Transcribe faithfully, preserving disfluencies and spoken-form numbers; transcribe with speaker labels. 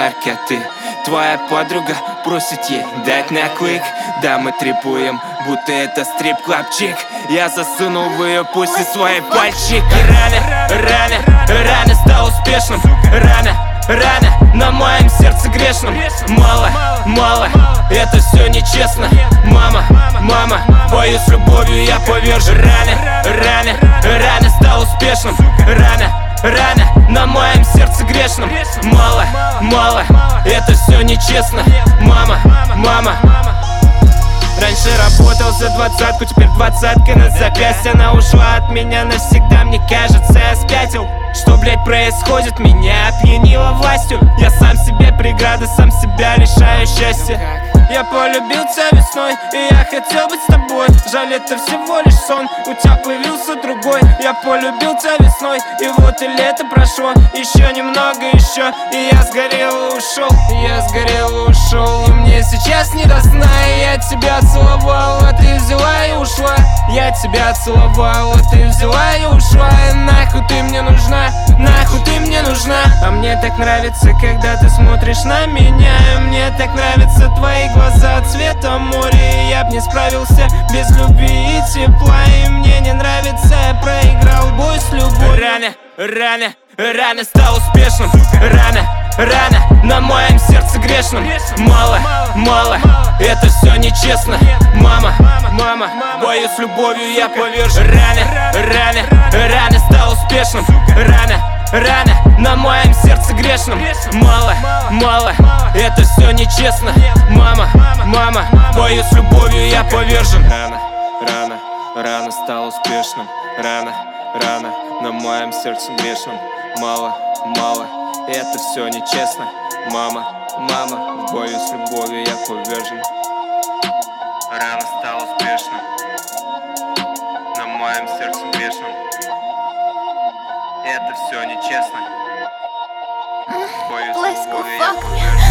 Speaker 1: фонарик, а ты твоя подруга просит ей дать на клик. Да, мы трипуем, будто это стрип-клабчик. Я засунул в ее пусть свои пальчики. Рано, рано, рано стал успешным. Рано, рано на моем сердце грешном. Мало, мало, это все нечестно. Мама, мама, боюсь, любовью я повержен. Рано, рано, рано стал успешным. Рано, рано на моем сердце грешном. Мало, мало, это все нечестно. Мама, мама. Раньше работал за двадцатку, теперь двадцатка на запястье. Она ушла от меня навсегда, мне кажется, я спятил. Что, блять, происходит? Меня опьянило властью. Я сам себе преграда, сам себя лишаю счастья. Я полюбил тебя весной, и я хотел быть с тобой. Жаль, это всего лишь сон, у тебя появился другой. Я полюбил тебя весной, и вот и лето прошло. Еще немного, еще, и я сгорел и ушел. Я сгорел и ушел, и мне сейчас не до сна. И я тебя целовал, а ты взяла и ушла. Я тебя целовал, а ты взяла и ушла. И нахуй ты мне нужна, нахуй ты мне нужна. А мне так нравится, когда ты смотришь на меня. И мне так нравятся твои глаза цвета моря. И я б не справился без любви и тепла. И мне не нравится, я проиграл бой с любовью. Рано, рано, рано стал успешным. Рано, рано на моем сердце грешном. Мало, мало, это все нечестно. Мама, мама, боюсь, любовью я повержен. Рано, рано, рано стал успешным. Рано, рано на моем сердце грешном. Мало, мало, это все нечестно. Мама, мама, боюсь, любовью я повержен. Рано, рано, рано стал успешным. Рано, рано на моем сердце грешном. Мало, мало, это все нечестно. Мама, мама, боюсь, любовью я повержен. Рано стал успешным. На моем сердце грешном. Это все нечестно. Боюсь, любовью я повержен.